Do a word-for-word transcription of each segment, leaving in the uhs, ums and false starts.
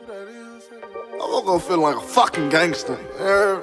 I woke up feeling like a fucking gangster. Yeah.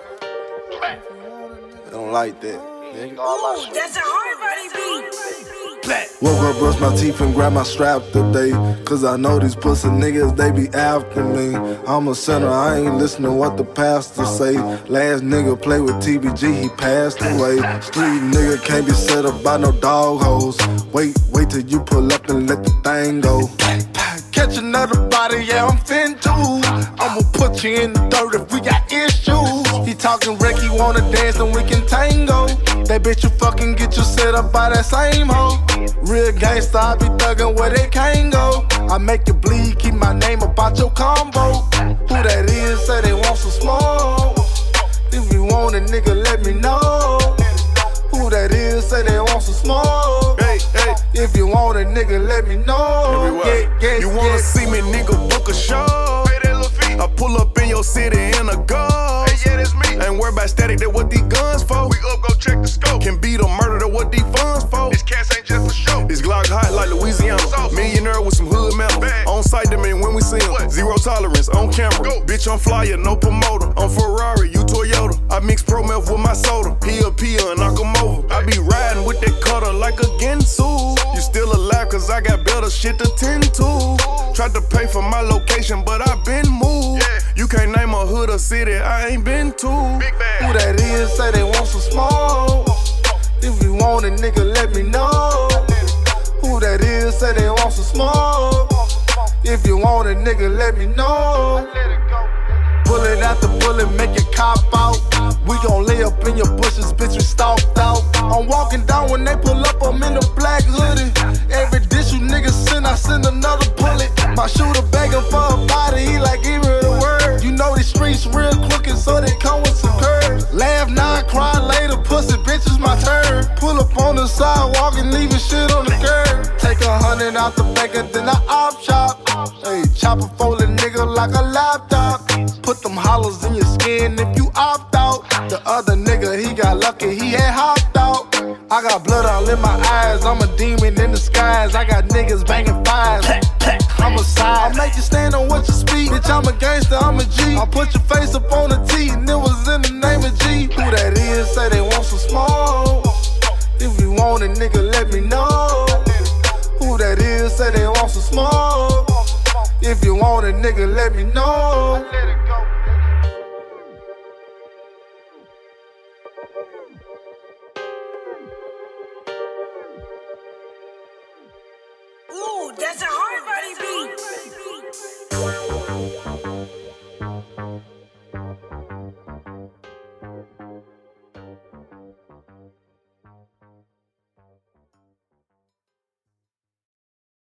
I don't like that. Ooh, that's a hard body beat. Woke up, brushed my teeth and grabbed my strap today. Cause I know these pussy niggas, they be after me. I'm a sinner, I ain't listening to what the pastor say. Last nigga play with T B G, he passed away. Street nigga can't be set up by no dog hoes. Wait, wait till you pull up and let the thing go. Catch another body, yeah, I'm fin too. I'ma put you in the dirt if we got issues. He talking wreck, he wanna dance and we can tango. That bitch you fucking get you set up by that same hoe. Real gangsta, I be thuggin' where they can't go. I make you bleed, keep my name about your combo. Who that is, say they want some smoke. If you want a nigga, let me know. Who that is, say they want some smoke. Hey, hey. If you want a nigga, let me know. Yeah, yeah, you wanna yeah. see me, nigga, book a show. I pull up in your city in a ghost. Hey, yeah, that's me. Ain't worried about static, that what these guns for. We up, go check the scope. Can beat a murder, that what these funds for. This cast ain't just a show. This Glock hot like Louisiana. Millionaire with some hood metal. On site, them in when we see them. Zero tolerance on camera. Go. Bitch, I'm flyer, no promoter. I'm Ferrari, you Toyota. I mix Pro Meth with my soda. He a P and knock 'em over. I be riding with that cutter like a Ginsu. You still alive, cause I got better shit to tend to. Tried to pay for my location, but I been moved. Yeah. You can't name a hood or city I ain't been to. Who that is, say they want some smoke. If you want a nigga, let me know. Who that is, say they want some smoke. If you want a nigga, let me know. Bullet after bullet, make it cop out. We gon' lay up in your bushes, bitch, we stalked out. I'm walking down when they pull up, I'm in the black hoodie. Every dish you niggas send, I send another bullet. My shooter begging for a body, he like, give me the word. You know these streets real crooked, so they come with some curves. Laugh now, cry later, pussy, bitch, it's my turn. Pull up on the sidewalk and leaving shit on the curb. Take a hundred out the bank and then I op shop. Hey, chop a fold a nigga like a laptop. Put them hollows in your skin if you opt out. The other nigga, he got lucky, he had hopped out. I got blood all in my eyes, I'm a demon in disguise. I got niggas banging fives. I'm a side. I make you stand on what you speak. Bitch, I'm a gangster, I'm a G. I put your face up on the T, and it was in the name of G. Who that is, say they want some smoke. If you want a nigga, let me know. Who that is, say they want some smoke. If you want a nigga, let me know.